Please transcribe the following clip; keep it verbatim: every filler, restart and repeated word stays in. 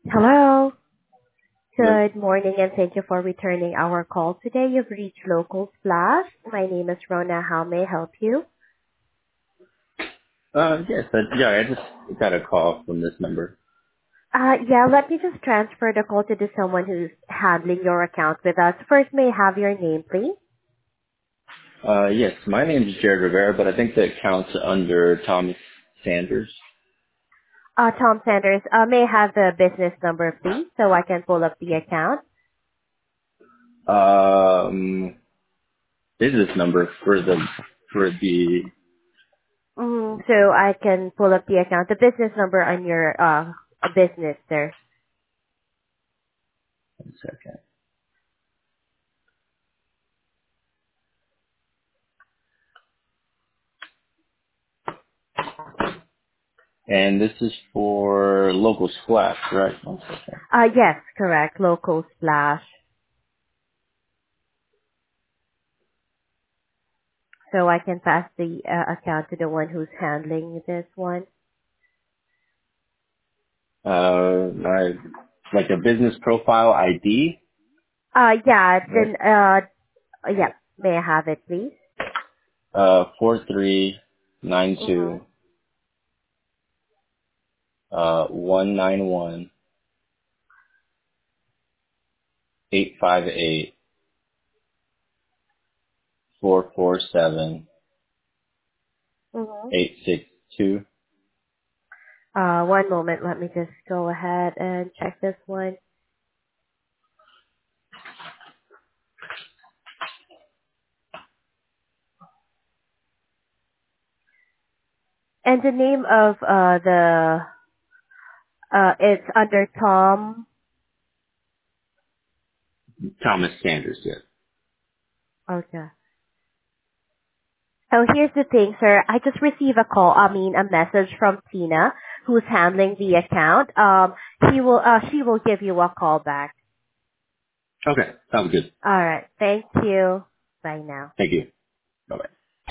Hello. Hello. Good morning, and thank you for returning our call today. You've reached Local Splash. My name is Rona. How may I help you? Uh, yes, I, yeah, I just got a call from this number. Uh, yeah, let me just transfer the call to the someone who's handling your account with us. First, may I have your name, please? Uh, yes, my name is Jared Rivera, but I think that counts under Thomas Sanders. Uh, Tom Sanders. Uh, may I have the business number, please, so I can pull up the account? Um, business number for the for the Mm, so I can pull up the account. The business number on your uh business, sir. one second, and this is for local splash, right? One second. Uh, yes, correct. Local Splash. So I can pass the uh, account to the one who's handling this one. Uh, my like a business profile I D, Uh, yeah, right? then, uh, yeah, may I have it, please? Uh, four three nine Mm-hmm. two uh one nine one eight five eight four four seven Mm-hmm. eight six two. Uh, one moment, let me just go ahead and check this one. And the name of, uh, the, uh, it's under Tom. Thomas Sanders, yes. Okay. So here's the thing, sir. I just received a call, I mean, a message from Tina, who's handling the account. Um, he will, uh, she will give you a call back. Okay, sounds good. Alright, thank you. Bye now. Thank you. Bye bye.